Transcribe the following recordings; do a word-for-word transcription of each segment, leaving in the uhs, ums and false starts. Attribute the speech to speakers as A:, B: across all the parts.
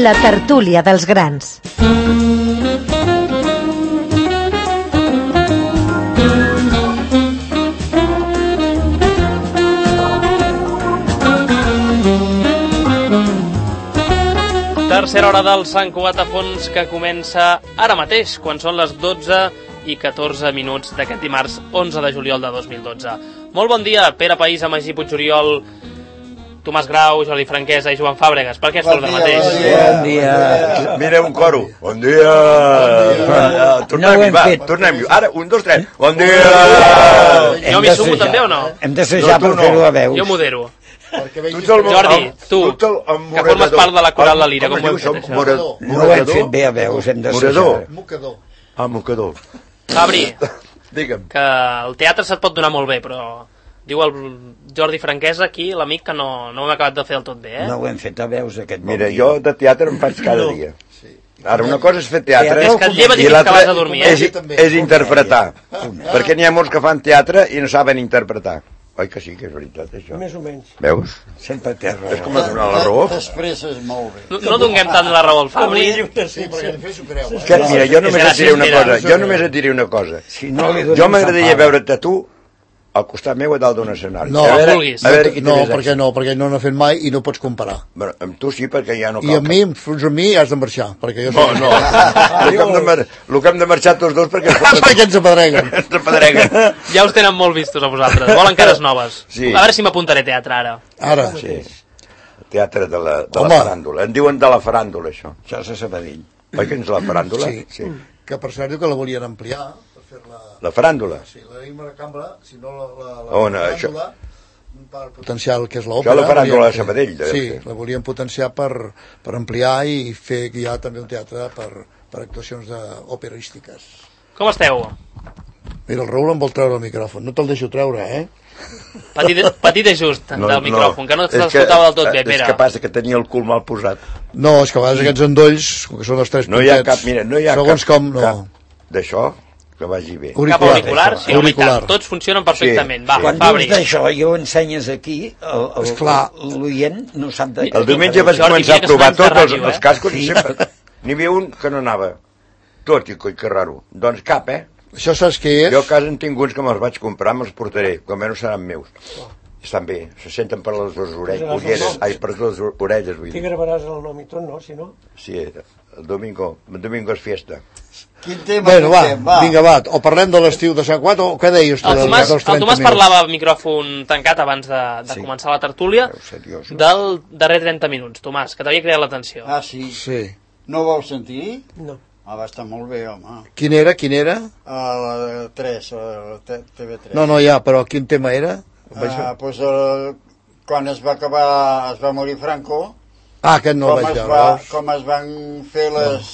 A: La tertúlia dels grans.
B: Tercera hora del Sant Cugat a Fons, que comença ara mateix, quan són les dotze i catorze minuts d'aquest dimarts onze de juliol de dos mil dotze. Molt bon dia, Pere País, Magí Puigoriol, Tomàs Grau, Jordi Franquesa i Joan Fàbregas. Per què esteu de mateix?
C: Bon dia. Bon dia.
D: Mira, un coro. Bon dia. Tornem-hi, va, tornem-hi. Ara, un, dos, tres. Bon dia.
B: Jo m'hi sumo també o no?
C: Hem d'assajar per fer-ho a veus.
B: Jo modero.
D: Jordi,
B: tu, que formes part de la coral La Lira, com ho hem fet això?
C: No ho hem fet bé a veus, hem d'assajar.
D: Mocador. Ah, mocador.
B: Fabri,
D: digue'm.
B: Que el teatre se't pot donar molt bé, però diu el Jordi Franquesa aquí, l'amic, que no, no ho hem acabat de fer del tot bé, eh?
C: No ho hem fet a veus aquest bon
D: Mira,
C: dia.
D: jo de teatre em faig cada dia. Ara, una cosa és fer teatre
B: És que et lleva
D: i
B: dir que vas
D: l'altra
B: a dormir, eh?
D: és, és interpretar. Perquè n'hi ha molts que fan teatre i no saben interpretar. Oi que sí, que és veritat, això?
E: Més o menys.
D: Veus?
C: Sempre té raó.
D: És com a donar la raó.
F: T'expresses molt bé.
B: No, no donguem tant la raó al Fabri.
F: Sí, perquè després ho creu.
D: Que, mira, jo només et diré una
B: gràcies,
D: cosa. Jo només et diré una cosa.
C: Si no li donem
D: Jo m'agradaria
C: sant
D: veure't a tu al costat meu a dalt d'un escenari.
F: No,
D: a veure,
B: vulguis.
D: a veure qui té
F: No,
D: més
F: perquè
D: èxit.
F: no, perquè no n'ha fet mai i no pots comparar.
D: Bueno, amb tu sí, perquè ja no
F: I
D: cal.
F: amb mi, fins a mi, has de marxar, perquè jo
D: No,
F: soc...
D: no. El que hem de, mar... el que hem de marxar tots dos perquè...
F: perquè ens apedreguen.
D: Ens apedreguen.
B: Ja us tenen molt vistos a vosaltres. Volen cares noves.
D: Sí.
B: A veure si m'apuntaré a teatre ara.
F: Ara.
D: Sí. Teatre de la, de
F: Home.
D: la faràndula. En diuen de la faràndula, això.
C: Això és a Sabadell.
D: Oi que és la faràndula?
F: Sí.
D: Sí.
F: Que per cert diu que la volien ampliar per fer-la...
D: La faràndula.
F: Sí, la tenim a la cambra, si no la, la, la
D: On, això?
F: faràndula, per potenciar el que és
D: Això
F: l'òpera.
D: la faràndula
F: volien
D: de Sabadell,
F: fer-
D: deu
F: Sí,
D: ser.
F: la volien potenciar per, per ampliar i fer que hi ha també un teatre per, per actuacions operístiques.
B: Com esteu?
F: Mira, el Raül em vol treure el micròfon. No te'l deixo treure, eh?
B: Petit, petit i just del micròfon, que no
D: és
B: s'escoltava del tot bé,
D: És
B: Pere.
D: que passa que tenia el cul mal posat.
F: No, és que a vegades aquests endolls, com que són els tres
D: No hi ha
F: puntets,
D: cap, mira, no hi ha
F: segons
D: cap,
F: com, no.
D: cap d'això que vagi bé.
B: Cap auricular, sí, home, i
F: auricular.
B: tant. Tots funcionen perfectament. Va,
C: Quan
B: Fabri.
C: dius d'això i ho ensenyes aquí, el- el-
F: Esclar.
C: l'oient no sap de
D: El diumenge vaig
B: Jordi,
D: començar
B: mira
D: a
B: que
D: provar
B: sonants de
D: tots els,
B: ràdio,
D: els
B: eh?
D: cascos
C: Sí.
D: i sempre... N'hi havia un que no anava. Tot, i coi, que raro. Doncs cap, eh?
F: Això saps què és?
D: Jo a casa en tinc uns que me'ls vaig comprar, me'ls portaré, com no seran meus. Estan bé, se senten per les dues orelles, ulleres, ai, per les dues orelles, vull
E: T'hi
D: dir.
E: gravaràs el nom i tot, no? Si no...
D: Sí, el domingo, el domingo és fiesta.
F: Quin tema bueno, va, va, vinga, va, o parlem de l'estiu de Sant Cugat, o què deies tu?
B: El
F: dels-
B: Tomàs,
F: dels
B: el
F: trenta
B: Tomàs
F: minuts?
B: parlava al micròfon tancat abans de, de
D: Sí.
B: començar la tertúlia
D: Veu, seriós.
B: del darrer trenta minuts. Tomàs, que t'havia cridat l'atenció.
G: Ah, sí.
F: Sí.
G: No ho vau sentir?
E: No.
G: Ah, va estar molt bé, home.
F: Quin era, quin era?
G: A la tres, a la T V tres.
F: No, no, ja, però quin tema era?
G: Ah, doncs, eh, quan es va acabar, es va morir Franco,
F: Ah, aquest no el
G: com,
F: vaig
G: es
F: veure.
G: va,
F: veus?
G: com es van fer les,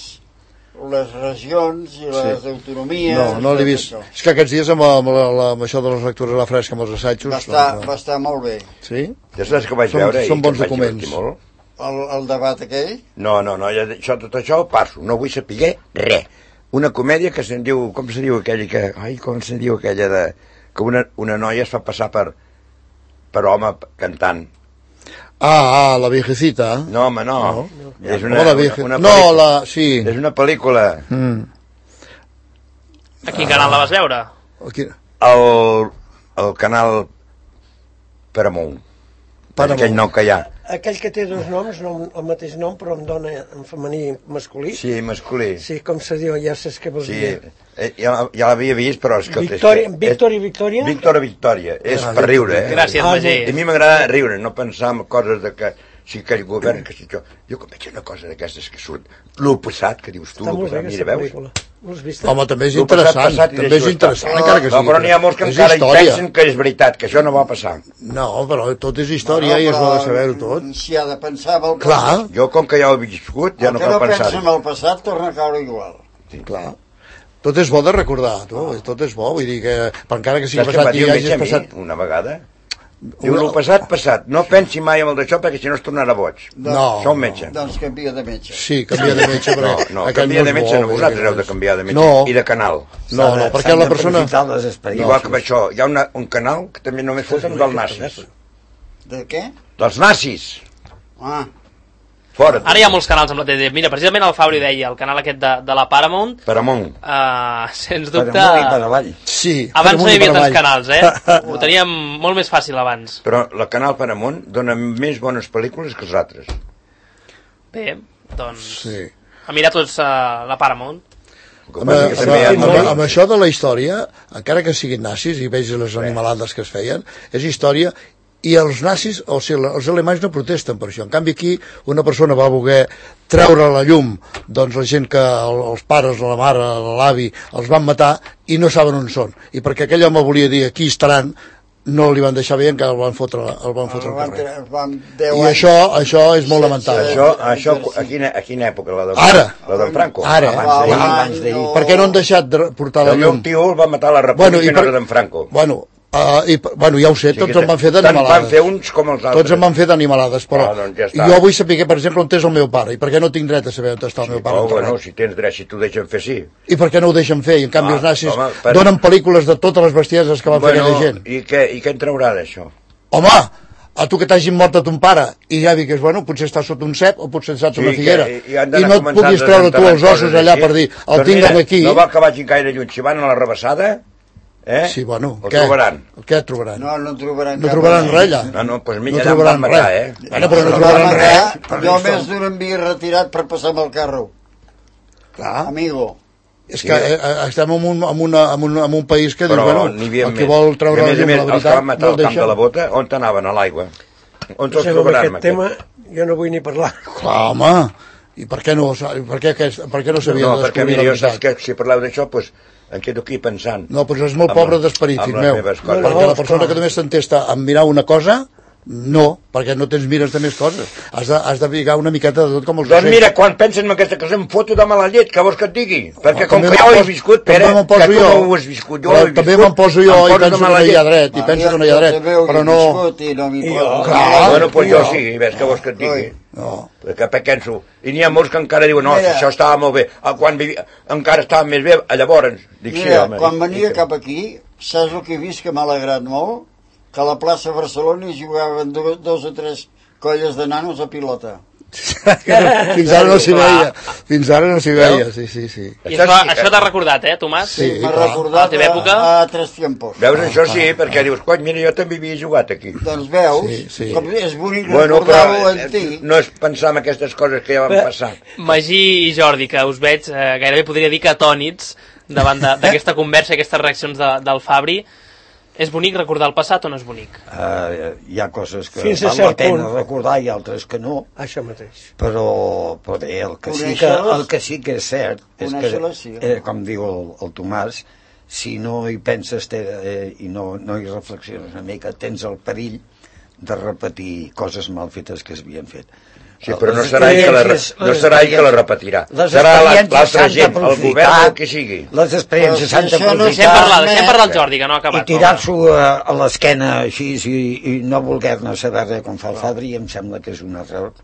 G: les regions i les
F: Sí.
G: autonomies...
F: No, no l'he
G: tot
F: vist.
G: això.
F: És que aquests dies amb, la, amb, la, la, amb això de les lectures a la fresca, amb els assajos...
G: Va estar,
F: doncs,
G: va estar molt bé.
F: Sí?
D: Ja saps que vaig
F: Són-
D: veure
F: són
D: i
F: bons
D: que em vaig
F: documents.
D: divertir molt?
G: El, el debat aquell,
D: No, no, no, ja, això, tot això ho passo, no vull saber res. Una comèdia que se'n diu, com se diu aquella que, ai, com se diu aquella de, que una, una noia es fa passar per, per home cantant.
F: Ah, ah, la viejecita.
D: No, home, no.
F: No.
D: És
F: No, la vieje-
D: una
F: no,
D: pel·lícula.
F: la- sí.
D: És una pel·lícula.
F: Mm.
B: A quin canal la vas veure?
F: Aquí,
D: El, el canal Paramount.
F: Paramount.
D: Aquell nou que hi ha.
E: Aquell que té dos noms, no el mateix nom, però em dona en femení i masculí.
D: Sí, masculí.
E: Sí, com se diu, ja saps què vols
D: Sí,
E: dir.
D: eh, ja, ja l'havia vist, però... És que,
E: Victòria-
D: és que,
E: Víctor i Victòria?
D: Víctor i Victòria. És
F: Ah,
D: per riure, eh?
B: Gràcies,
E: Ah,
B: Magí.
D: I a mi m'agrada riure, no pensar en coses de que si aquell govern, que si això... Jo com veig una cosa d'aquestes que surt, l'ho passat, que dius tu,
E: Està
D: l'ho
E: molt bé
D: passat,
E: aquesta
D: mira, veus?
E: pel·lícula. L'has vist?
F: home, també és
D: L'ho passat,
F: interessant.
D: passat i
F: També és
D: deixo estar.
F: interessant, encara que
D: No,
F: sigui.
D: però n'hi ha molts que
F: És
D: encara hi
F: història.
D: pensen que és veritat, que això no va passar.
F: No, però tot és història i es ho ha de saber-ho tot.
G: si ha de pensar en el
F: Clar,
G: passat.
D: Jo, com que ja ho he viscut, ja
G: El
D: no
G: que
D: cal
G: no pensa
D: pensar-hi.
G: en el passat torna a caure igual.
F: clar. Tot és bo de recordar, tu, tot és bo, vull dir que, per encara que sigui
D: Saps què em va
F: passat
D: dir
F: i
D: un
F: hagis
D: metge a mi,
F: passat...
D: una vegada? Diu, el passat, passat. No pensi mai en el d'això perquè si no es tornarà boig.
F: No,
D: Això un metge.
G: Doncs canvia de metge.
F: Sí, canvia de metge,
D: No,
F: perquè
D: no,
F: aquest
D: canvia de
F: és
D: metge,
F: bo,
D: no,
F: vull dir
D: vosaltres
F: que
D: heu de
F: és-
D: canviar de metge.
F: No.
D: I de canal.
F: No, no, perquè la persona...
C: les experiències.
D: Igual que amb això, hi ha una, un canal que també només foten dels nazis.
G: De què?
D: Dels nazis.
G: Ah,
D: Fora.
B: Ara hi ha molts canals amb la T D. Mira, precisament el Fabri deia, el canal aquest de, de la Paramount,
D: Paramount.
B: Uh, sens dubte...
C: Per amunt i per avall.
F: Sí,
B: abans no hi havia tants
F: avall.
B: canals, eh? Ho teníem molt més fàcil abans.
D: Però el canal Paramount dona més bones pel·lícules que els altres.
B: Bé, doncs...
F: Sí.
B: A mirar tots uh, la Paramount.
F: Amb, amb, amb, amb, amb això de la història, encara que siguin nazis i vegis les animalades que es feien, és història. I els nazis, o sigui, els alemanys no protesten per això. En canvi aquí una persona va voler treure a la llum doncs la gent que els pares, la mare, l'avi els van matar i no saben on són. I perquè aquell home volia dir aquí estaran, no li van deixar bé, encara el van fotre, el van fotre al carrer. I això, això és molt lamentable.
D: Això, això a, quina, a quina època? La de,
F: Ara.
D: La de Franco?
F: Ara.
C: Abans abans d'ahir.
F: Per què no han deixat de portar la
D: El meu
F: llum?
D: tio el va matar a la República
F: Bueno, i
D: i no
F: per-
D: era d'en Franco.
F: Bueno, Uh, i, bueno, ja ho sé,
D: Sí,
F: tots
D: que
F: en van fer
D: tant van
F: d'animalades.
D: fer uns com els altres.
F: Tots en van fer d'animalades, però
D: Ah, doncs ja està.
F: jo vull saber, per exemple, on és el meu pare, i per què no tinc dret a saber on està el meu pare
D: Oh,
F: enterrat?
D: bueno, si tens dret, si t'ho deixen fer, sí.
F: I per què no ho deixen fer? I en canvi
D: Ah,
F: els nazis
D: home, per-
F: donen pel·lícules de totes les bestieses que van fer aquella gent.
D: I què, i què en traurà d'això?
F: Home, a tu que t'hagin mort a ton pare i ja digues, bueno, potser està sota un cep o potser està sota
D: Sí,
F: una figuera
D: que- i han
F: i
D: d'anar
F: no et
D: començant
F: puguis
D: a
F: treure tu
D: desenterrar
F: els ossos
D: coses
F: allà
D: així.
F: per dir, el
D: Doncs
F: tinguem
D: mira,
F: aquí.
D: No val que vagin gaire lluny, si van a la rebassada, eh?
F: Sí, bueno,
D: el
F: què?
D: trobaran.
F: Què trobaran?
G: No, no trobaran
F: No
G: cap
F: trobaran
G: res.
F: res allà.
D: No, no, doncs mira,
F: No
D: allà em
F: trobaran
D: van matar,
F: res.
D: eh?
F: Bueno, però no
G: Vam
F: trobaran
G: matar,
F: res.
G: jo més d'un havia retirat per passar amb el carro.
F: Clar.
G: Amigo.
F: És que eh, eh, estem en un, en, una, en, un, en un país que diu,
D: Però
F: bueno,
D: n'hi havia
F: el que
D: més.
F: vol treure
D: I a
F: la
D: més a
F: llum,
D: més,
F: la
D: els que
F: veritat,
D: van matar
F: no
D: al
F: el
D: camp de la
F: deixen.
D: bota, on t'anaven? A l'aigua. On te'ls
E: Sobre
D: trobaran?
E: aquest tema jo no vull ni parlar.
F: Clar, home, i per què no, per què, aquest- per què no s'havia
D: No,
F: de
D: perquè
F: descobrir
D: mira,
F: la
D: jo saps
F: veritat?
D: que si parleu d'això, doncs em quedo aquí pensant.
F: No, però és molt
D: Amb
F: pobre
D: la-
F: d'esperit,
D: amb
F: fill
D: les
F: meu.
D: meves coses.
F: Perquè la persona
E: clar.
F: que només s'entesta en mirar una cosa, no, perquè no tens mires de més coses. Has de, has de mirar una miqueta de tot com els
D: Doncs
F: ocells.
D: mira, quan pensen en aquesta cosa em foto de mala llet, que vols que et digui? Perquè com
F: També
D: que
F: me'n
D: jo he
F: poso-
D: viscut,
F: també
D: Pere,
F: me'n poso
D: que tu
F: jo.
D: no ho has viscut, jo
F: Però
D: ho he
F: també
D: viscut,
F: me'n poso jo
D: em
F: i
D: poso de
F: penso que
D: mala
F: no hi ha
D: llet.
F: dret, i penso que no hi ha dret, però no...
G: I no m'hi
E: I
G: poso.
E: jo,
F: clar.
D: Bueno, doncs jo
E: Jo.
D: sí, ves que vols que et digui.
G: Oi.
F: No.
D: Perquè penso, i n'hi ha molts que encara diuen, no,
G: Mira.
D: això estava molt bé, Ah, quan vivia, encara estava més bé, a llavors. Dic, sí,
G: Mira,
D: home.
G: quan
D: I-
G: venia
D: i-
G: cap aquí, saps el que he vist que m'ha alegrat molt? Que a la plaça Barcelona hi jugaven do, dos o tres colles de nanos a pilota.
F: Fins ara no s'hi veia, fins ara no s'hi veia, sí, sí, sí.
B: I
D: Això
B: això,
D: sí que-
B: això t'ha recordat, eh, Tomàs?
F: Sí.
G: M'ha
F: clar.
G: recordat
B: A la teva època?
G: a, a tres tiempos.
D: Veus, això sí, perquè dius, cony, mira, jo també havia jugat aquí.
G: Doncs veus,
F: Sí, sí.
G: com és bonic
D: Bueno,
G: recordar-ho
D: però
G: en ti.
D: eh, no és pensar en aquestes coses que ja van
E: Bé.
D: passar.
B: Magí i Jordi, que us veig eh, gairebé podria dir que atònits davant de- d'aquesta conversa i aquestes reaccions de, del Fabri. És bonic recordar el passat o no és bonic?
C: Uh, hi ha coses que
E: Fins a
C: val la
E: cert
C: pena
E: punt.
C: recordar i altres que no,
E: Això mateix.
C: però, però bé, el, que sí que,
G: Conèixer-les-
C: el que sí que és cert és que,
G: Conèixer-les, sí.
C: eh, com diu el, el Tomàs, si no hi penses te, eh, i no, no hi reflexiones una mica, tens el perill de repetir coses mal fetes que s'havien fet.
D: Sí, però no
C: Les
D: serà ell que la, re-
C: experiències-
D: no
C: les
D: serà ell que la
C: experiències-
D: repetirà.
C: les
D: Serà la-
C: experiències
D: l'altra
C: s'han
D: gent, el
C: d'aprofitar,
D: govern o el que sigui.
C: Les experiències
G: Però
C: s'han
G: si això no
B: Deixem
C: d'aprofitar
B: parlar,
G: Més.
B: deixem parlar el Jordi, que no ha
C: i
B: acabat.
C: tirar-s'ho a, a l'esquena així i, i no voler-ne saber res com fa el Fabri em sembla que és un error.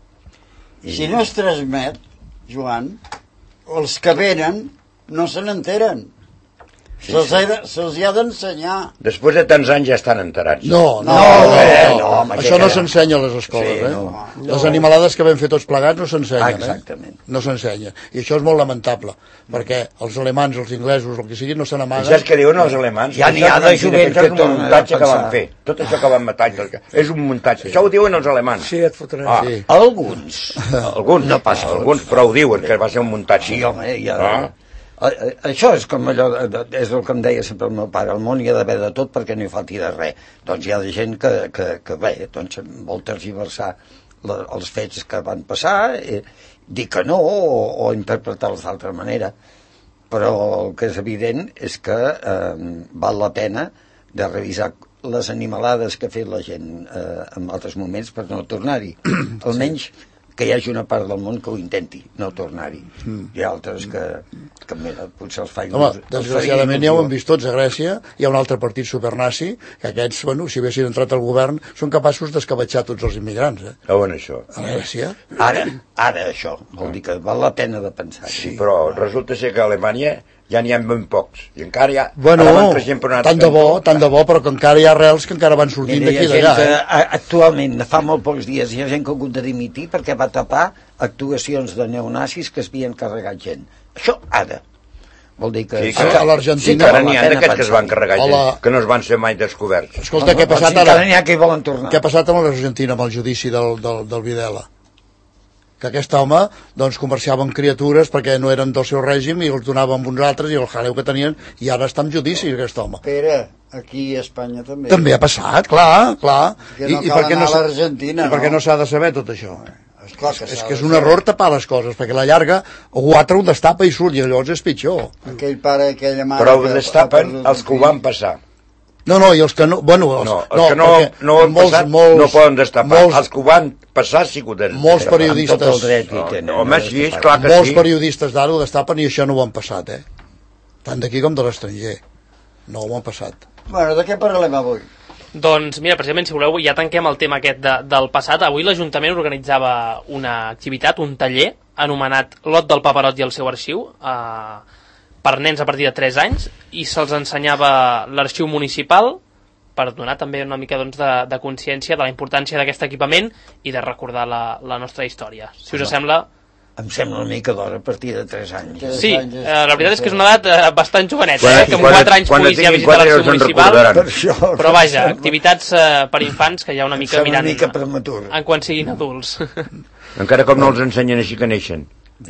C: I,
G: Si no es transmet, Joan, els que venen no se n'enteren.
C: Sí,
G: Se'ls
C: sí.
G: ha de- se'ls hi ha d'ensenyar.
D: Després de tants anys ja estan enterats.
F: No, no,
G: No,
F: no,
C: eh,
F: no,
C: no, home,
F: això
C: que
F: no
C: queda.
F: s'ensenya a les escoles,
C: Sí,
F: eh?
C: no.
F: Les animalades que vam fer tots plegats no s'ensenyen,
C: Ah,
F: eh?
C: exactament.
F: No s'ensenya. I això és molt lamentable, perquè els alemans, els inglesos, el que sigui, no se
D: I
F: n'amaguen.
D: saps què diuen els alemans?
C: Ja n'hi
D: Això
C: ha
D: és
C: de
D: mentida,
C: jovents
D: això és
C: que
D: un
C: tornen a
D: muntatge que
C: pensar.
D: van fer. Tot això que van matar és un muntatge. Això ho diuen els alemans.
E: Sí, et fotran.
D: Ah,
F: Sí.
C: Alguns.
D: alguns, no passa, alguns, però ho diuen, que va ser un muntatge.
C: Sí, home, ja...
D: Ah.
C: A- a- Això és com allò, de- de- és el que em deia sempre el meu pare, al món hi ha d'haver de tot perquè no hi falti de res. Doncs hi ha gent que, que, que bé, doncs vol tergiversar la, els fets que van passar, eh, dir que no o, o interpretar-los d'altra manera. Però el que és evident és que eh, val la pena de revisar les animalades que ha fet la gent eh, en altres moments per no tornar-hi. Almenys que hi hagi una part del món que ho intenti, no tornar-hi. Mm. Hi ha altres que, que mira, potser els fa
F: Home,
C: il·lus- els
F: desgraciadament
C: faria
F: ja ho
C: il·lusió.
F: hem vist tots a Grècia, hi ha un altre partit supernazi, que aquests, bueno, si haguessin entrat al govern, són capaços d'escabetxar tots els immigrants, eh?
D: On això?
F: A Grècia.
C: Ara, ara això, vol dir que val la pena de pensar.
D: Sí, però resulta ser que a Alemanya ja n'hi ha ben pocs. I encara hi ha...
F: Bueno,
D: ara van creixent per un altre
F: tant de bo,
D: cantó.
F: tant de bo, però que encara hi ha arrels que encara van sortint
C: Mira, hi
F: d'aquí
C: ha
F: i
C: gent
F: d'allà.
C: que,
F: Eh?
C: a- actualment, fa molt pocs dies, hi ha gent que ha hagut de dimitir perquè va tapar actuacions de neonazis que es havien carregat gent. Això ara. Vol dir que...
D: Sí,
F: que a l'Argentina-
D: sí, que ara n'hi ha
C: val la pena
D: d'aquests que es van
C: pensar-hi.
D: carregar
F: Hola.
D: gent, que no es van ser mai descoberts.
F: Escolta, què ha passat
C: Doncs
F: ara?
C: encara n'hi ha que hi volen tornar.
F: Què ha passat amb l'Argentina, amb el judici del, del, del Videla? Que aquest home doncs, comerciava amb criatures perquè no eren del seu règim i els donava amb uns altres i el jaleu que tenien, i ara està en judici aquest home.
G: Pere, aquí a Espanya també.
F: També ha passat, clar, clar.
G: Que no cal anar a
F: s'ha-
G: l'Argentina,
F: I per què
G: no?
F: no s'ha de saber tot això?
G: Esclar que
F: És
G: s'ha
F: que és
G: de
F: un
G: saber.
F: error tapar les coses, perquè a la llarga algú altre ho destapa i surt, i llavors és pitjor.
G: Aquell pare, aquella mare...
D: Però ho
G: que ha
D: destapen
G: perdut
D: els
G: un
D: que ho
G: fill.
D: van passar.
F: No, no, i els que no... Bueno, els,
D: No, els que no,
F: perquè
D: no ho han
F: molts,
D: passat
F: molts,
D: no poden destapar.
F: Molts,
D: Els que ho van passar sí que ho tenen.
F: molts
C: Amb tot
F: periodistes...
C: el dret hi tenen.
D: No, home, sí, és clar que
F: molts
D: sí.
F: periodistes d'ara ho destapen i això no ho han passat, eh? Tant d'aquí com de l'estranger. No ho han passat.
G: Bueno, de què parlem avui?
B: Doncs mira, precisament, si voleu, ja tanquem el tema aquest de, del passat. Avui l'Ajuntament organitzava una activitat, un taller, anomenat Lot del Paperot i el seu arxiu, eh, per nens a partir de tres anys, i se'ls ensenyava l'arxiu municipal per donar també una mica doncs, de, de consciència de la importància d'aquest equipament i de recordar la, la nostra història. Si us sembla...
C: Em sembla una mica d'hora a partir de tres anys.
B: Sí, eh, la veritat és que és una edat eh, bastant joveneta,
D: Quan-
B: eh, que amb
D: quan-
B: quatre anys
D: quan
B: puguis ja
D: tinguin
B: visitar
D: quatre
B: l'arxiu
D: ja se'n
B: municipal.
D: recordaran.
C: Per això,
B: Però vaja, activitats eh, per infants que ja una mica
C: Sembla
B: mirant
C: una mica prematur.
B: en quan siguin adults.
D: Encara com no els ensenyen així que neixen.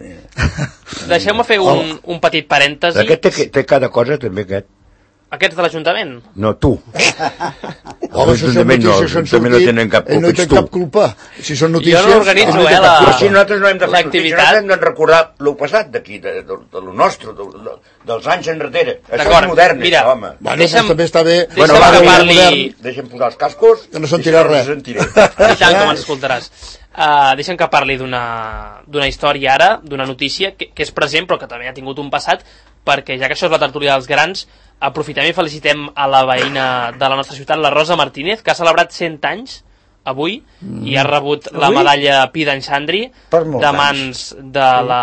B: Deixeu-me fer un, un petit parèntesi.
D: Aquest té, té cada cosa, també, aquest.
B: Aquests de l'Ajuntament?
D: No, tu.
F: Home,
D: Els
F: si són
D: ajuntaments no,
F: notícies que han
D: els ajuntaments no
F: sortit,
D: tenen cap
F: ell
D: culpa,
F: no hi té
D: ets tu.
F: cap culpa. Si són notícies...
B: Jo no organitzo,
F: ell no hi té
B: eh,
F: cap
B: la-
F: culpa.
D: Però si nosaltres no hem de fer
B: l'activitat-
D: notícies, hem de recordar el passat d'aquí, de, de, de lo nostre, de, de, dels anys enrere. Això
B: D'acord,
D: és modern,
B: mira,
D: això, home.
F: Bueno,
B: Deixa'm-
F: doncs també està bé...
B: deixa'm
D: Bueno,
B: que
D: va,
B: parli-
F: modern.
D: Deixa'm posar els cascos.
F: Que no sentiràs
D: i si
F: res.
D: sentiré.
B: I tant, com ens escoltaràs. Uh, deixa'm que parli d'una d'una història ara, d'una notícia que, que és present però que també ha tingut un passat, perquè ja que això és la tertúlia dels grans, aprofitem i felicitem a la veïna de la nostra ciutat, la Rosa Martínez, que ha celebrat cent anys avui mm. i ha rebut la
E: Avui?
B: medalla Pi d'en Xandri
C: Per molts
B: de mans de la,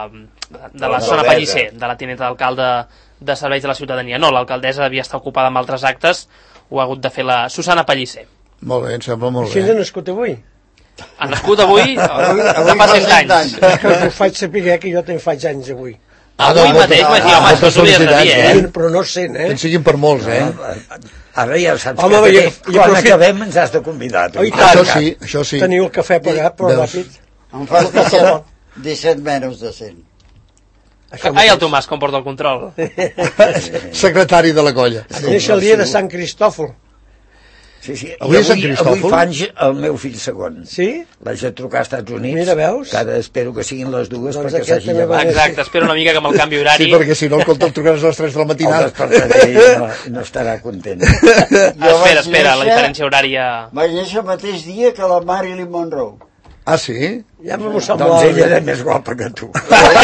B: de la zona Pellicer, de la tinenta d'alcalde de Serveis de la Ciutadania. No, l'alcaldessa devia estar ocupada amb altres actes, ho ha hagut de fer la Susana Pellicer.
F: Molt bé, em sembla molt
E: Així
F: bé.
E: ha nascut avui.
B: Ha nascut avui,
G: Avui-
B: de
G: avui
B: fa
G: fa
B: cent
G: cent
B: anys.
G: anys.
E: Que us ho faig saber que jo te'n faig anys avui.
B: Avui
F: doncs,
B: mateix, Magí, home,
F: moltes
B: això t'ho hauries de dir,
F: felicitats,
B: eh?
E: Però no sent, eh?
F: Que en siguin per molts, eh?
C: Ara ja saps
E: Home,
C: que
E: i-
C: també,
E: i
C: quan
E: aprofit-
C: acabem ens has de convidar. tu.
E: Oh, i tant.
F: Això sí, això sí.
E: Teniu el cafè pagat, però
F: Veus.
E: ràpid.
G: Em fas disset, disset menys de cent.
E: Això
B: Ai, el Tomàs, com porta el control.
F: Secretari de la colla.
E: Neix el dia de Sant Cristòfol.
C: Sí, sí. I
F: Avui és Sant
C: avui,
F: Cristòfol?
C: avui fa anys el meu fill segon.
E: Sí?
C: L'haig de trucar als Estats Units.
E: Mira, veus?
C: Que ara espero que siguin les dues
E: Doncs
C: perquè
E: aquest
C: s'hagi
E: també va
C: llevat.
B: Exacte, espera una mica que amb el canvi horari...
F: Sí, perquè si no, escolta, el trucaràs a les tres de la
C: El
F: matinada.
C: despertaré i no, i no estarà content.
B: Espera, espera, la diferència horària...
G: Vaig néixer el mateix dia que la Marilyn Monroe.
F: Ah, sí?
E: Ja m'ho sembla.
C: Doncs ella era més guapa que tu.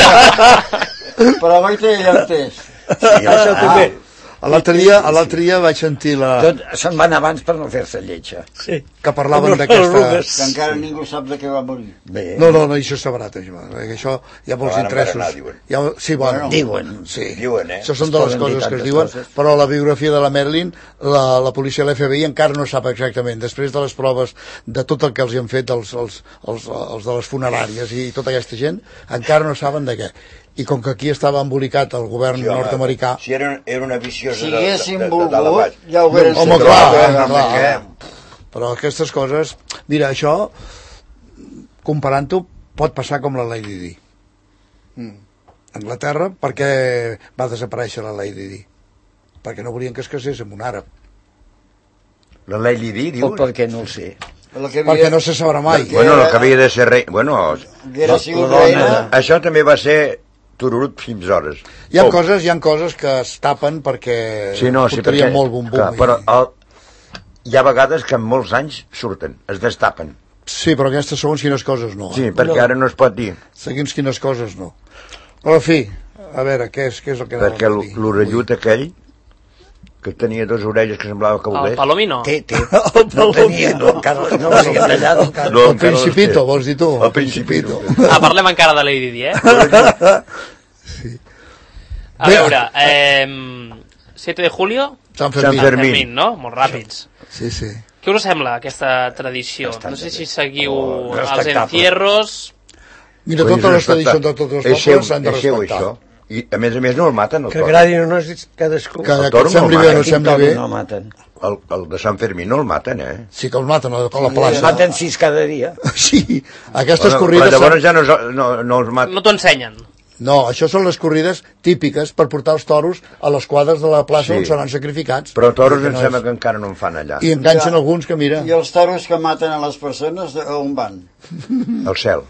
G: Però avui té llanters.
C: Sí,
E: Això també.
F: A l'altre dia, a l'altre dia vaig sentir la...
C: Tot se'n van abans per no fer-se lletja.
E: Sí.
F: que parlaven
E: Amb les
F: d'aquesta...
E: arrugues.
G: Que encara ningú sap de què va morir.
C: Bé,
F: No, no, no, això sabrà, això, perquè això hi ha molts
D: No, ara
F: interessos.
D: encara no, diuen.
F: Hi ha, sí, bueno,
G: Bueno,
C: diuen.
F: sí.
D: Diuen, eh?
F: Això són
C: Es
F: de les
C: poden dir
F: coses que es
C: tantes
F: diuen,
C: coses.
F: però la biografia de la Marilyn, la, la policia de l'F B I encara no sap exactament. Després de les proves de tot el que els hi han fet els, els, els, els de les funeràries i tota aquesta gent, encara no saben de què. I com que aquí estava embolicat el govern
D: Sí, home,
F: nord-americà...
D: Si era, era una viciosa
G: Si
D: de, de,
G: haguéssim
D: de, de, de, de
G: volgut,
D: baix.
G: ja ho haguérem
F: Home,
G: fet.
F: clar,
G: Home,
F: clar,
G: home,
F: clar. Però aquestes coses... Mira, això, comparant-ho, pot passar com la Lady Di.
G: Mm.
F: Anglaterra, per què va desaparèixer la Lady Di? Perquè no volien que es casés amb un àrab.
D: La Lady Di,
C: o
D: diu?
C: perquè no ho sé.
G: El que
F: Perquè
G: havia,
F: no se sabrà mai.
G: Perquè-
D: Bueno, el que havia de ser rei... Bueno,
G: haguera sigut
C: la
G: reina.
C: dona-
D: això també va ser tururut fins hores.
F: Hi ha,
D: Oh,
F: coses, hi ha coses que es tapen perquè
D: sí, no, sí,
F: portarien
D: perquè,
F: molt bum-bum.
D: clar, però el, hi ha vegades que en molts anys surten, es destapen.
F: Sí, però aquestes segons quines coses no.
D: Sí,
F: Eh?
D: perquè
E: No.
D: ara no es pot dir.
F: Segons quines coses no. Però, en fi, a veure, què és, què és el que
D: Perquè
F: anàvem a dir?
D: l'orellut aquell, que tenia dues orelles que semblava que
B: El
D: volés...
B: Palomino.
C: Té, té. No tenia, no, encara no ho havia tallat. encara.
D: No,
F: El
D: encara no
F: Principito,
D: sé.
F: vols dir tu?
D: El Principito.
B: Ah, parlem encara de Lady Di, eh? A veure, eh, siete de julio,
F: Sant
D: Sant
F: Fermín.
D: Fermín.
B: Fermín, no? Molt ràpids.
F: Sí, sí.
B: Què us sembla, aquesta tradició? No sé si seguiu
C: Oh,
B: els
C: respectable.
B: encierros...
F: Mira,
D: Coi,
F: totes les
D: respectar.
F: tradicions de tots els
D: És seu,
F: pobles s'han de
D: és seu,
F: respectar.
D: això. I a més a més no el maten, el
E: Que
D: toro.
E: agradi o no és cadascú.
F: Que,
D: El
F: que
D: toro
F: et sembli
D: no
F: bé o no
D: mata.
F: et sembli bé,
C: No maten.
D: El, el de Sant Fermín no el maten, eh?
F: sí que els maten a la
C: Sí,
F: plaça.
C: maten sis cada dia.
F: Sí, aquestes
D: Bueno,
F: corrides...
D: però llavors
F: són-
D: ja no, no, no els maten.
B: No t'ho ensenyen.
F: No, això són les corrides típiques per portar els toros a les quadres de la plaça
D: Sí.
F: on seran sacrificats.
D: Però toros
F: Que
D: em
F: no
D: sembla
F: és-
D: que encara no en fan allà.
F: I enganxen
G: Ja.
F: alguns que, mira...
G: I els toros que maten a les persones, on van?
D: Al cel.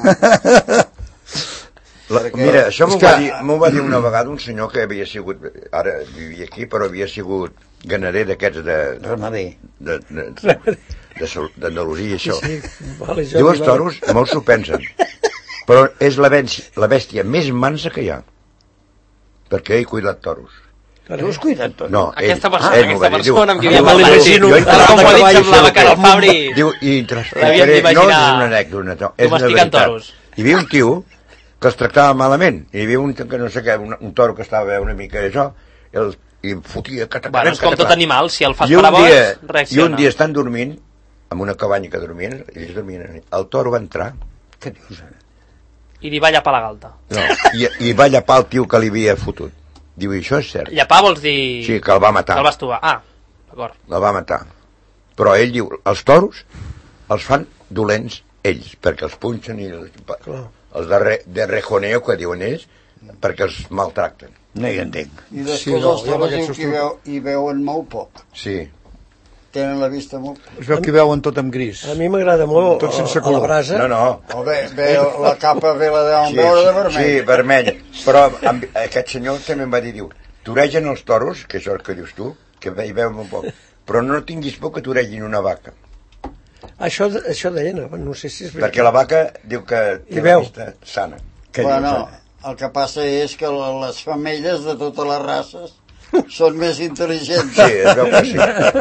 D: La,
G: Perquè-
D: mira, això m'ho
F: És que-
D: va, dir, m'ho va dir una vegada un senyor que havia sigut, ara vivia aquí, però havia sigut ganader d'aquests de,
C: Ramader.
D: de, de, de, de Sol- d'Andalusia i això.
E: Sí, vale, ja
D: Diu
E: li
D: els
E: va-
D: toros, molts s'ho pensen, però és la bèstia, la bèstia més mansa que hi ha, perquè ell cuida els toros.
C: Tu has cuidat tot?
D: No, ell,
B: Aquesta persona,
D: ell m'ho va
B: aquesta
D: dir, diu,
B: persona amb qui havia
D: "Ah,
B: parlat,
D: diu,
B: sí,
D: jo
B: tal
D: entrava
B: com ho ha
D: a
B: dit,
D: cavall i
B: semblava
D: sé
B: que
D: el
B: el Fabri...
D: Diu, i entre,
B: L'havíem
D: entre, no
B: d'imaginar
D: és una anècdota, no, és una
B: domesticant
D: veritat.
B: toros.
D: Hi havia un tio que els tractava malament, i hi havia un, que no sé què, un, un toro que estava una mica d'això, el, i fotia... Catacarem,
B: Bueno, és com tot
D: catacarem.
B: animal, si el fas
D: I un
B: per a boig,
D: dia, I
B: reacciona.
D: un dia estan dormint, amb una cabanya que dormien, i ells dormien, el toro va entrar,
C: Què dius?
B: I li va llapar la galta.
D: no, i, i va llapar el tio que li havia fotut. Diu, i això és cert.
B: Llapar vols dir...
D: Sí, que el va matar.
B: Que el vas tovar. Ah, d'acord.
D: El va matar. Però ell diu, els toros els fan dolents ells, perquè els punxen i els, els de, re, de rejoneo que diuen ells, perquè els maltracten.
C: No hi entenc.
G: I després
F: Sí, no,
G: els
F: jo amb
G: toros
F: aquests
G: diu que hi, veu, hi veuen molt poc.
D: Sí.
G: Tenen la vista molt poc.
F: Es veu que veuen tot amb gris.
E: A mi m'agrada molt
F: Tot sense
E: a, a la
F: color.
E: brasa.
D: No, no.
G: O bé, bé la capa bé la deuen
D: Sí,
G: veure de
D: sí,
G: vermell.
D: sí, vermell. Però amb, aquest senyor també em va dir, diu, t'oregen els toros, que això és el que dius tu, que hi veuen un poc, però no tinguis por que t'oregin una vaca,
E: Això, això deien, no sé si és veritat.
D: perquè la vaca diu que té
E: I
D: la
E: veu.
D: vista sana.
C: Què
G: Bueno,
C: dius?
G: el que passa és que les femelles de totes les races són més intel·ligents.
D: Sí, es veu que sí.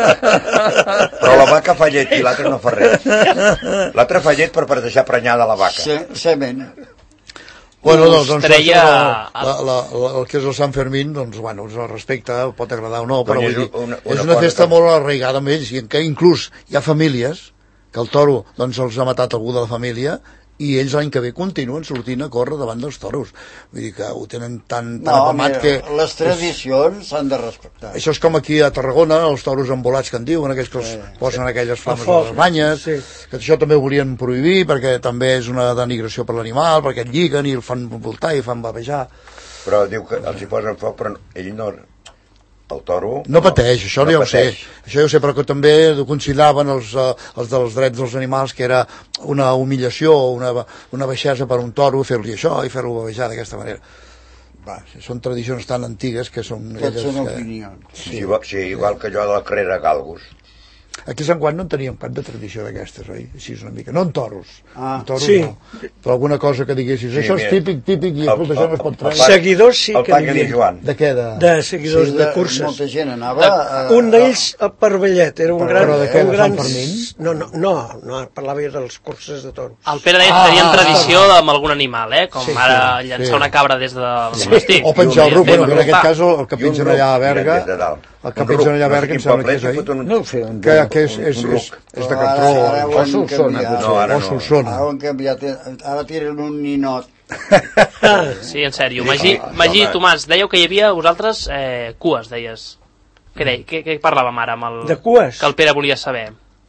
D: Però la vaca fa llet i l'altra no fa res. L'altra fa llet per, per deixar prenyada la vaca.
G: Se, semen.
F: Bueno,
B: Us
F: doncs, doncs
B: treia-
F: la, la, la, la, el que és el Sant Fermín, doncs, bueno, us el respecta, pot agradar o no, però
D: Cony,
F: vull dir,
D: és una-
F: és
D: una
F: una
D: cosa
F: festa
D: que-
F: molt arraigada amb ells, i en què inclús hi ha famílies que el toro doncs, els ha matat algú de la família, i ells l'any que ve continuen sortint a córrer davant dels toros. Vull dir que ho tenen tan, tan
G: No,
F: apamat
G: mira,
F: que...
G: les tradicions s'han de respectar.
F: Això és com aquí a Tarragona, els toros embolats que en diuen, aquells que els posen aquelles flames
E: A foc,
F: a les banyes,
E: sí.
F: que això també ho volien prohibir perquè també és una denigració per l'animal, perquè et lliguen i el fan voltar i fan bavejar.
D: Però diu que els hi posen foc, però ell no... El toro...
F: No pateix, això
D: no
F: ja ho sé.
D: pateix.
F: Això ja ho sé, però que també consideraven els, eh, els dels drets dels animals que era una humillació o una, una baixesa per un toro fer-li això i fer-lo bavejar d'aquesta manera. Va, són tradicions tan antigues que són...
G: Aquestes
F: elles
G: són
F: que...
G: opinions.
D: Sí, igual, sí, igual que allò de la carrera galgos.
F: Aquí a Sant Juan no en teníem cap de tradició d'aquestes, oi? Així és una mica. No en toros.
G: Ah,
F: en toros
E: sí.
F: no. Però alguna cosa que diguessis,
D: Sí,
F: això és
D: mira,
F: típic, típic, i
D: el-
F: escolta, això no es pot
D: el-
F: treure.
D: el-
E: Seguidors sí
D: el
E: que
D: pa que
E: n'hi
D: diu Joan.
F: De què? De...
E: de seguidors
G: Sí,
E: de, curses.
G: Molta gent anava... A,
E: Un d'ells, el Parvellet, era un
F: Però
E: gran...
F: de què,
E: un
F: de
E: gran...
F: Sant Fermín?
E: No, no, no, no, parlava de les curses de toros.
B: El Pere deia que tenien tradició amb algun animal, eh? Com
F: Sí,
B: ara
F: sí,
B: llençar
F: sí.
B: una cabra des del monestir.
F: O penjar el ruc, bueno, que en aquest cas el, el que
D: I un
F: pengen
D: ruc,
F: allà a Berga,
D: des de dalt.
F: el que
D: Un
F: pengen
D: ruc,
F: allà a
D: no sé
F: Berga em
D: quin
F: sembla que
D: poblet
F: és,
D: que
F: oi?
D: foten un-
C: No ho sé, un,
F: Que, que és,
D: un-
F: és,
D: un
F: és,
D: ruc.
F: és de
G: Però ara-
F: Catró,
G: ara ho
C: o
G: han
C: Solsona,
G: canviat.
D: No, ara
F: o
D: no.
F: Solsona.
G: Ara ho han canviat. Ara tiren un ninot.
B: Sí, en sèrio. Magí, Magí, Tomàs, dèieu que hi havia, vosaltres, eh, cues, deies. Què, dei, què, què parlàvem ara amb el...
E: De cues?
B: Que el Pere volia saber.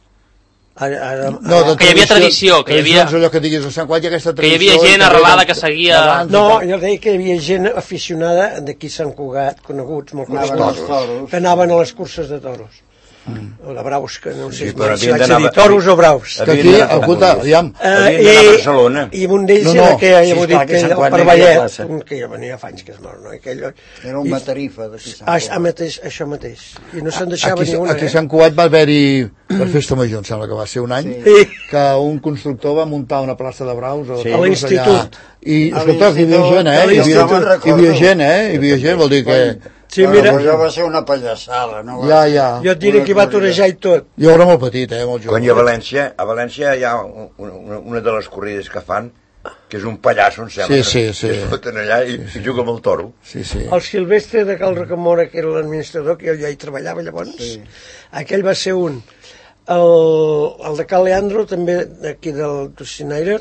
E: Ara, ara,
F: No, de
B: Que hi havia tradició, que hi havia-
F: tradicions, allò que diguis a Sant Juan, hi ha aquesta
B: Que hi
F: tradició...
B: havia gent
F: i que
B: arrelada
F: venen
B: que seguia...
F: d'abans i
E: no,
F: tal.
E: jo deia que hi havia gent aficionada d'aquí Sant Cugat, coneguts, molt
G: Anaven
E: coneguts,
G: als toros.
E: que anaven a les curses de toros. O de braus, que no sé
D: Sí, però
E: si
D: havien
E: vaig a
D: d'anar-
E: dir toros o braus.
F: Que
D: Havien
F: aquí,
D: d'anar a
F: escolta,
D: Campúries.
F: aviam,
E: Eh,
D: Havien d'anar a Barcelona.
E: I un d'ells
F: No,
E: no,
F: no,
E: era que ja
C: sí,
E: m'ho
C: esclar,
E: dit,
C: que
E: que
C: Sant
E: el
C: Juan
E: per
C: no hi havia
E: Vallet,
C: plaça.
E: un que ja venia fa anys que es mor, no? Aquell,
G: Era un
E: I-
G: matarifa d'aquí Sant
E: Ah,
G: Cugat.
E: mateix, això mateix. I no se'n deixava
F: aquí,
E: ni una,
F: aquí a
E: eh?
F: Sant Cugat va haver-hi, per Festa Major, em sembla que va ser un any,
E: Sí.
F: que un constructor va muntar una plaça de braus
C: Sí.
F: a
E: A l'institut.
F: I,
G: A
F: escolta, hi havia
G: l'institut,
F: gent, eh?
E: a
F: Hi havia,
G: l'institut.
F: hi havia gent, eh? Hi havia gent, vol dir que...
E: Sí,
G: Bueno,
E: mira,
G: però això va ser una pallassada, no? va
F: Ja,
G: ser-
F: ja.
E: jo et diré que va torejar i tot.
F: Jo era molt petit, eh? Molt
D: Quan hi ha
F: jove.
D: València, a València hi ha un- una, una de les corrides que fan que és un pallasso, em sembla.
F: Sí, sí, sí.
D: Que es foten allà i, sí, sí. i juga amb el toro.
F: Sí, sí.
E: El Silvestre de Cal Rocamora, que era l'administrador, que jo ja hi treballava llavors, sí. Aquell va ser un. El, el de Cal Leandro, també aquí del Tocinaire,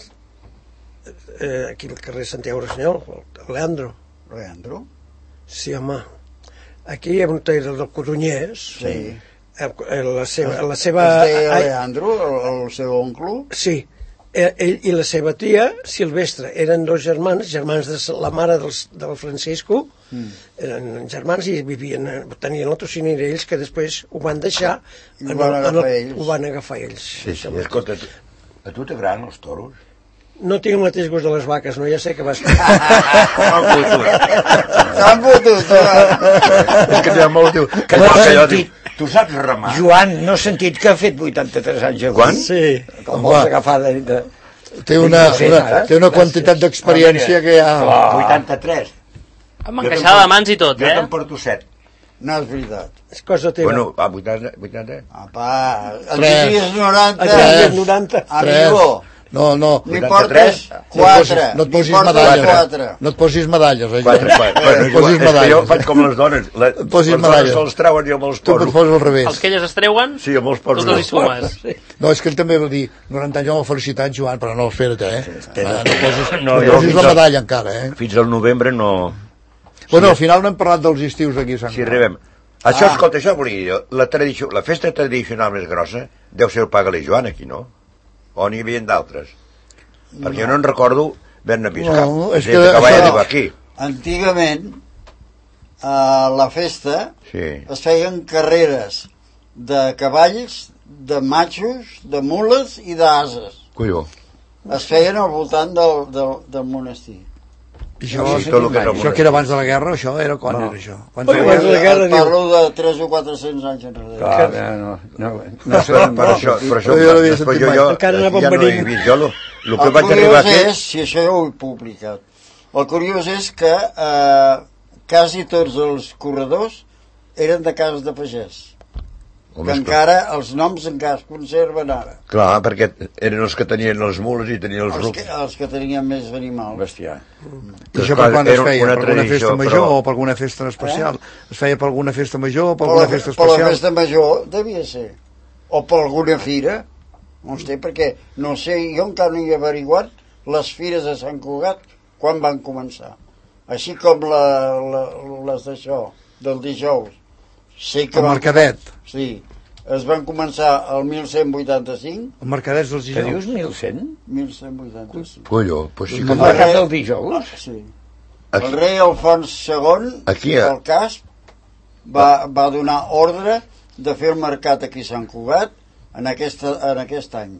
E: eh, aquí al carrer Santiago Rossinyol, el Leandro.
G: Leandro?
E: Sí, home. Aquí hi ha un taller del Codonyers.
G: Sí.
E: La seva... La seva
G: es deia Leandro, el, el seu oncle?
E: Sí. Ell i la seva tia, Silvestre, eren dos germans, germans de la mare del, del Francisco, mm. eren germans i vivien, tenien el Tocinaire ells, que després ho van deixar,
G: I ho van agafar
E: el,
G: ells.
E: Ho van agafar ells.
D: Sí, sí, escolta, a tu t'agraden els toros?
E: No tinc el mateix gust de les vaques, no? Ja sé que vas...
D: S'han fotut.
G: S'han fotut.
D: És que n'hi ha molt, diu... Que no, que jo dic, tu saps remar?
C: Joan, no he sentit que ha fet vuitanta-tres anys avui.
D: Quan?
E: Sí.
C: Com vols agafar de... de...
F: Té una, una, té una quantitat d'experiència que ja...
D: vuitanta-tres.
B: Amb encaixada de mans i tot,
D: jo
B: eh?
D: te'n porto set.
G: No és veritat.
E: És cosa teva.
D: Bueno, a vuitanta, vuitanta.
G: Apa, el diries noranta.
E: El diries noranta.
G: Amigo.
F: No, no.
G: N'hi portes quatre.
F: No et posis medalles. No et posis medalles.
D: Quatre, quatre.
F: No et posis medalles.
D: Jo faig com les dones. Les dones se'ls treuen i jo me'ls poso.
F: Tu et poses al revés.
B: Els que elles es treuen,
D: sí, me'ls poso.
B: tu te'ls hi sumes.
F: No, és que ell també va dir noranta anys, home, felicitats, Joan, però no, espera't, eh? No posis,
D: no,
F: no posis la medalla encara, eh?
D: Fins al novembre no...
F: Bueno, al final no hem parlat dels estius aquí a Sant
D: Si arribem. Això, escolta, això volia dir, la, tradició, la festa tradicional més grossa deu ser el Paga-li Joan, aquí, no? O n'hi havia d'altres? Perquè jo no en recordo haver-ne vist cap.
F: No, és
D: que,
F: que
D: vaig arribar aquí.
G: Antigament, a la festa,
D: sí.
G: es feien carreres de cavalls, de matxos, de mules i d'ases.
D: Colló.
G: Es feien al voltant del, del, del monestir.
F: I això,
D: sí, tot el que,
F: això que era abans de la guerra, això era quan no. era això? Quan
E: Ui, abans de la guerra,
G: parlo de tres o quatre-cents anys enrere.
C: Clar, no, no, no, no
D: per, per això, per això,
F: jo
D: després jo, jo,
E: encara anàvem
D: ja no he
E: venint.
D: vist. Jo, lo, lo que
G: el
D: vaig arribar
G: curiós
D: aquí...
G: és, si això ja ho he publicat, el curiós és que eh, quasi tots els corredors eren de cases de pagès.
D: Home,
G: que encara, els noms encara es conserven ara.
D: Clar, perquè eren els que tenien les mules i tenien els
G: Els
D: rucs.
G: que, els que tenien més animals.
C: Bestiar.
F: I això per quan es feia? Per alguna
D: tradició,
F: festa major
D: però...
F: o per alguna festa especial? Eh? Es feia per alguna festa major o per
G: Per
F: alguna
G: la,
F: festa
G: per la
F: especial?
G: festa major devia ser. O per alguna fira. No sé, perquè no sé, jo encara no he averiguat les fires de Sant Cugat quan van començar. Així com la, la, les d'això, del dijous. Sé que
F: El
G: van,
F: mercadet.
G: sí, es van començar el mil cent vuitanta-cinc.
F: El mercadet dels
C: Que
F: dijous.
C: dius mil cent?
G: mil cent vuitanta-cinc.
D: Colló, pues sí que...
C: El mercat del dijous?
G: Sí.
D: Aquí.
G: El rei Alfons segon,
D: Aquí, eh?
G: del Casp, va, va donar ordre de fer el mercat aquí a Sant Cugat en, aquesta, en aquest any.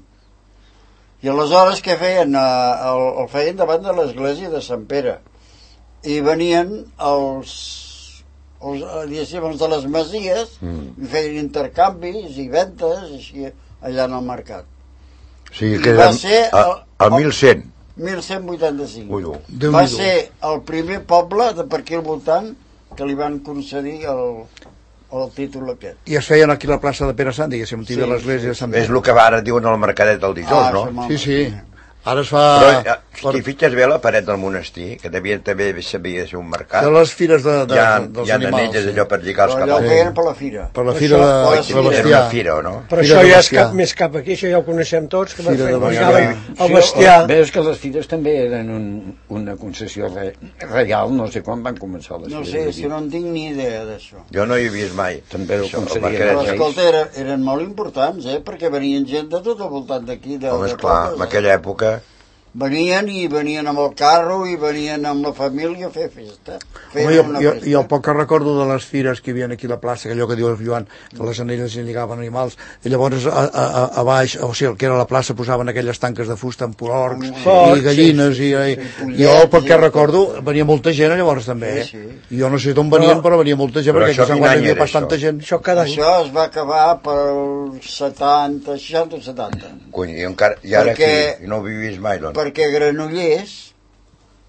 G: I aleshores què feien? El, el feien davant de l'església de Sant Pere. I venien els, els, els de les masies mm. i feien intercanvis i ventes així, allà en el mercat.
D: O sigui
G: I
D: que
G: va
D: era
G: ser
D: el, el mil cent.
G: mil cent vuitanta-cinc.
D: Colló.
G: Va ser el primer poble de per aquí al voltant que li van concedir el, el títol aquest.
F: I es feien aquí a la plaça de Pere Sant, diguéssim, on hi havia
G: Sí,
F: l'església de Sant
D: És
F: Pere.
D: el que ara diuen al mercadet del dijous,
G: Ah,
D: no?
F: Sí, sí. Ara es fa...
D: Però eh,
F: per...
D: si fitxes bé la paret del monestir, que devia també sabia ser un mercat,
F: De les fires de, de,
D: hi ha,
F: dels
D: hi ha
F: animals.
D: anelles allò per lligar els
G: Però allò ho
D: cavalls.
G: feien per la fira.
F: Per la fira de,
G: Això-
F: de
G: sí,
D: Era
F: bestiar.
D: una fira, o no?
E: Però
F: Fira
E: això
F: de
E: ja és
F: bestiar.
E: cap, més cap aquí, això ja ho coneixem tots, que van
F: Fira
E: fer
F: de
E: el
F: bestiar.
E: mercat, el bestiar.
C: Veus que les fires també eren un, una concessió re, reial, no sé quan van començar les
G: No
C: fires.
G: sé,
C: aquí.
G: si no en tinc ni idea d'això.
D: Jo no hi he vist mai.
C: També ho
D: Això, el
C: concedien.
D: mercadet.
G: Però
C: Reis.
G: escolta, era, eren molt importants, eh? Perquè venien gent de tot al voltant d'aquí. De,
D: Home,
G: de
D: esclar,
G: pobles,
D: en
G: eh?
D: aquella època...
G: Venien i venien amb el carro i venien amb la família a fer festa. Feien
F: Home, jo,
G: una
F: jo,
G: festa.
F: jo el poc que recordo de les fires que hi havia aquí a la plaça, que allò que diu el Joan, que les anelles hi lligaven animals, i llavors a, a, a, a baix, o sigui, el que era la plaça, posaven aquelles tanques de fusta amb porcs
G: Porcs,
F: i gallines,
G: sí,
F: i,
G: sí,
F: i,
G: sí,
F: i jo el poc que
G: sí.
F: recordo, venia molta gent llavors també, eh?
G: Sí, sí.
F: I jo no sé d'on venien, però venia molta gent,
D: Però
F: perquè
D: això
F: aquí a Sant
D: quin
F: Guany
D: any
F: hi havia
D: era,
F: bastanta
D: això?
F: gent.
E: Això cada any.
G: Això es va acabar per setanta, seixanta o setanta.
D: Cony, i, encara, i ara
G: Perquè-
D: aquí, i no ho he vist mai, doncs.
G: Perquè Granollers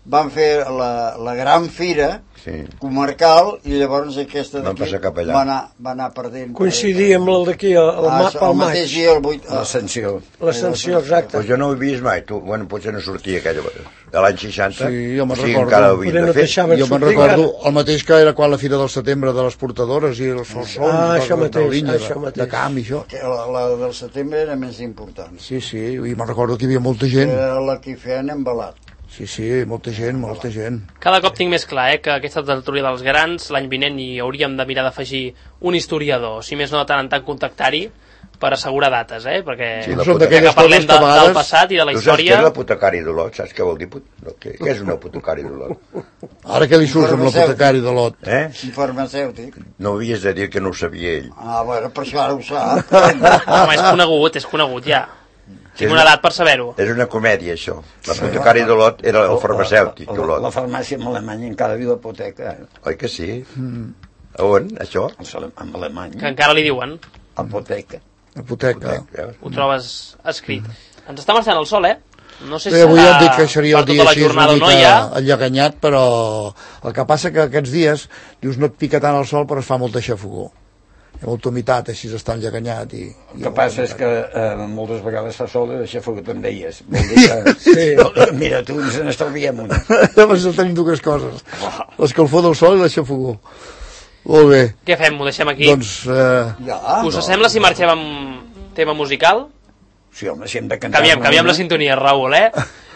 G: van fer la, la gran fira sí. comarcal i llavors aquesta d'aquí va, anar, va anar perdent.
E: Coincidir amb el d'aquí, el, el, ah, el, el
G: mateix dia, el vuit,
C: l'ascensió.
E: L'ascensió, exacte.
D: Pues jo no ho he vist mai, tu, bueno, potser no sortia aquella de l'any seixanta.
F: Sí, jo me'n
D: sí,
F: recordo.
D: No de
F: jo me'n recordo el mateix que era quan la Fira del Setembre de les portadores i els solsons
E: ah,
F: de,
E: mateix,
F: de, línia,
E: això
F: de, de camp i això.
G: La, la del setembre era més important.
F: Sí, sí, i me'n recordo que hi havia molta gent.
G: Era la que feien embalat.
F: Sí, sí, molta gent, molta gent.
B: Cada cop tinc més clar, eh, que aquesta tertúlia dels grans, l'any vinent hi hauríem de mirar d'afegir un historiador, si més no de tant en tant contactar-hi, per assegurar dates, eh, perquè
F: sí,
B: que parlem de, vegades... del passat i de la
D: tu
B: història...
D: Tu saps què és l'apotecari d'Olot? Saps què vol dir? No, què, què és un apotecari d'Olot?
F: Ara què li surts amb l'apotecari d'Olot?
D: Eh?
G: Un farmacèutic.
D: No havies de dir que no ho sabia ell.
G: Ah, bueno, per això ara ho sap.
B: Home, és conegut, és conegut, ja. Tinc una edat per saber-ho.
D: És una comèdia, això. L'apotecari d'Olot era el farmacèutic d'Olot.
C: La farmàcia en Alemanya encara diu apoteca.
D: Oi que sí? Mm. A on, això?
C: En Alemanya.
B: Que encara li diuen.
C: Apoteca.
F: Apoteca.
B: Ho trobes escrit. Ens està marxant el sol, eh? No sé si
F: sí, avui
B: serà
F: ja et dic que seria el dia
B: tota la
F: així
B: jornada
F: una
B: no
F: mica
B: ja.
F: Enllaganyat, però el que passa que aquests dies dius no et pica tant el sol però es fa molta xafogó. Hi ha molta humitat, així està enllaganyat. I,
C: el que passa és que eh, moltes vegades fa sol i de xafogó te'n deies. Vol dir que, sí. Mira, tu ens n'estalviem una.
F: Llavors tenim dues coses. L'escalfor del sol i la xafogó. Molt bé.
B: Què fem? Ho deixem aquí?
F: Doncs... Eh...
G: Ja,
B: Us no. sembla si marxem amb tema musical?
C: Sí, home, si hem de cantar...
B: Canviem, canviem la sintonia, Raül, eh?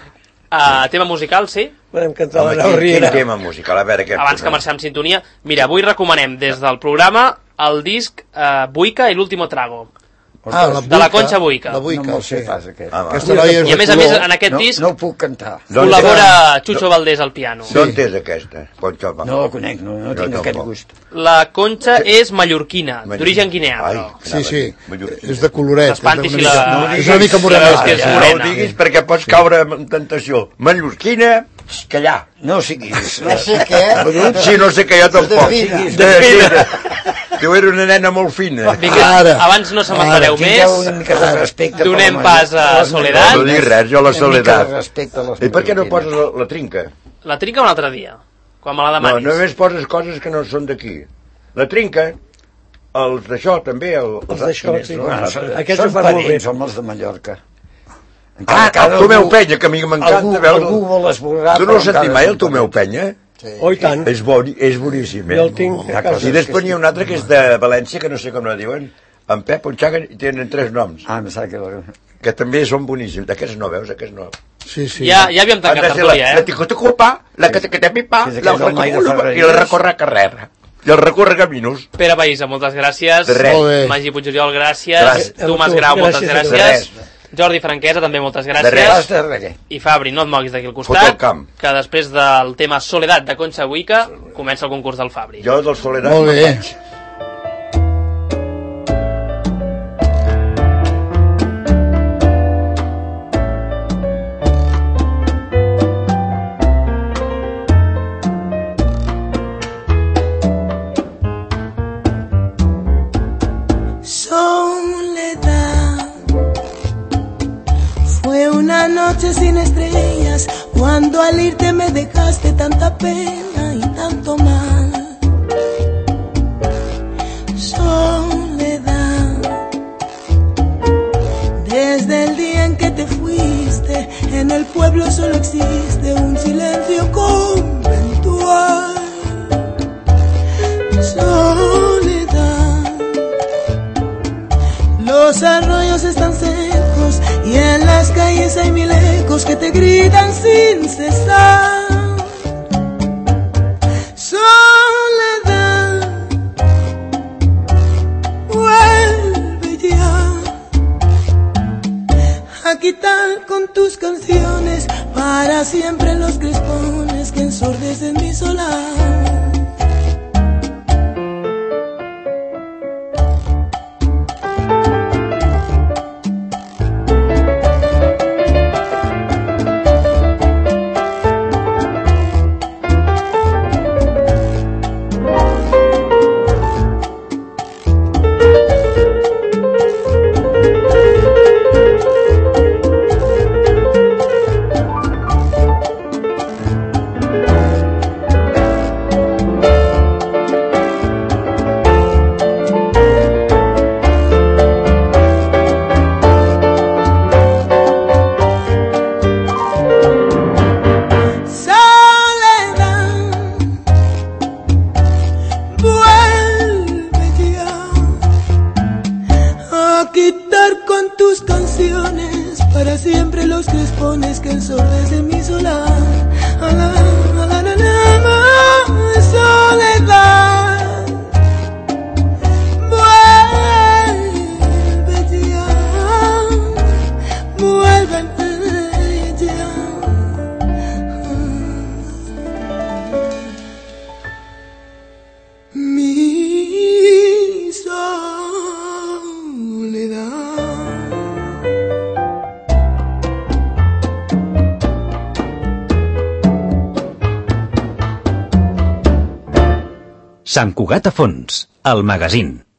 B: Uh, tema musical, sí?
E: Podem cantar
D: home,
E: la Nau Riera.
D: Quin tema musical? A veure què...
B: Abans que marxem amb sintonia. Mira, avui recomanem des del programa el disc uh, Buica i l'último trago.
F: Ah, la Buica,
B: de la Concha Buica.
F: La Buica,
C: no me'l sé
F: sí.
C: pas, aquest.
D: Ah,
F: aquesta noia és
B: I a més a més, en aquest
C: no,
B: disc
C: no ho puc cantar.
B: col·labora Chucho Valdés al piano.
D: Sí. D'on és aquesta? Concha,
C: no la conec, no, no, no tinc aquest gust.
B: La Concha és mallorquina, d'origen guineà.
D: Ai,
F: sí, sí, és de coloret.
B: L'espantis si la...
F: És una mica morena.
D: No ho diguis perquè pots caure en tentació. Mallorquina, callar.
C: No siguis.
G: No sé què.
D: Sí, no sé què, jo tampoc. De fina. Jo era una nena molt fina.
B: Vinga, ara, abans no se m'enfareu més.
C: Una mica de respecte.
B: Donem pas a Soledat.
D: No dic res, jo la Soledat.
C: I
D: per què no poses la, la trinca?
B: La trinca un altre dia, quan me la demanis.
D: No, només poses coses que no són d'aquí. La trinca, els d'això també. El,
E: els d'això, sí.
C: Aquests són parents, som els de Mallorca.
D: Ah, el Tomeu Penya, que a mi m'encanta veure.
C: Algú vol esborrar.
D: Tu no has sentit mai el Tomeu Penya?
E: Sí. Oh, i tant.
D: És, boni, és boníssim, eh?
E: Jo el tinc a casa.
D: I després n'hi ha un altre que és de València, que no sé com la diuen, en Pep, en Xaga, i tenen tres noms.
C: Ah, em sap que...
D: Que també són boníssims. Aquests no veus, aquests no.
F: Sí, sí.
B: Ja, ja havíem tancat tertúlia, eh?
D: La ticotecopa, la que te pipa, la i la recorre carrera. I el recorre caminos.
B: Pere Baïsa, moltes gràcies. Magí Puigoriol, gràcies. Tomàs Grau, moltes gràcies. Jordi Franquesa, també moltes gràcies.
C: De res.
B: I Fabri, no et moguis d'aquí al costat, que després del tema Soledat de Concha Buica comença el concurs del Fabri.
D: Jo del Soledat
F: molt bé.
H: Noche sin estrellas, cuando al irte me dejaste tanta pena y tanto mal. Soledad, desde el día en que te fuiste, en el pueblo solo existe un silencio conventual. Soledad, los arroyos están secos y en las calles hay mil ecos que te gritan sin cesar. Soledad, vuelve ya a quitar con tus canciones para siempre los crespones que ensordecen mi solar. para siempre los crespones que ensordecen mi solar. A la, a la, la, la, la, soledad. Vuelve ya, vuelve ya. Mi soledad.
I: Sant Cugat a Fons, el magazín.